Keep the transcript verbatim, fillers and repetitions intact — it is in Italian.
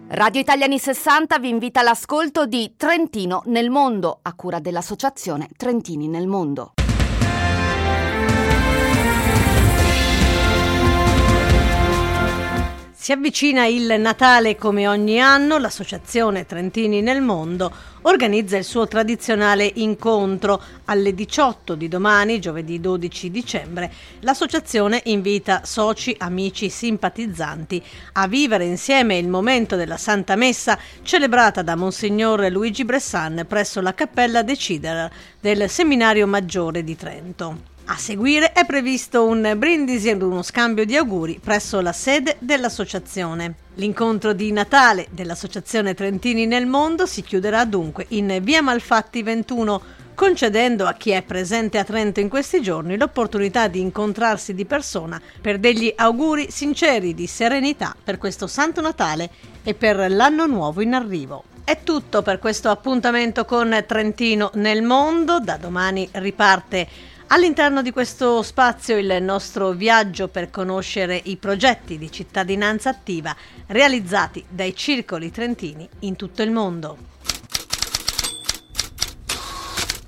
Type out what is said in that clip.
Radio Italiani sessanta vi invita all'ascolto di Trentino nel mondo, a cura dell'associazione Trentini nel mondo. Si avvicina il Natale come ogni anno, l'associazione Trentini nel mondo organizza il suo tradizionale incontro. Alle diciotto di domani, giovedì dodici dicembre, l'associazione invita soci, amici, simpatizzanti a vivere insieme il momento della Santa Messa celebrata da Monsignor Luigi Bressan presso la Cappella Decider del Seminario Maggiore di Trento. A seguire è previsto un brindisi ed uno scambio di auguri presso la sede dell'associazione. L'incontro di Natale dell'associazione Trentini nel mondo si chiuderà dunque in via Malfatti ventuno, concedendo a chi è presente a Trento in questi giorni l'opportunità di incontrarsi di persona per degli auguri sinceri di serenità per questo Santo Natale e per l'anno nuovo in arrivo. È tutto per questo appuntamento con Trentino nel mondo. Da domani riparte all'interno di questo spazio il nostro viaggio per conoscere i progetti di cittadinanza attiva realizzati dai circoli trentini in tutto il mondo.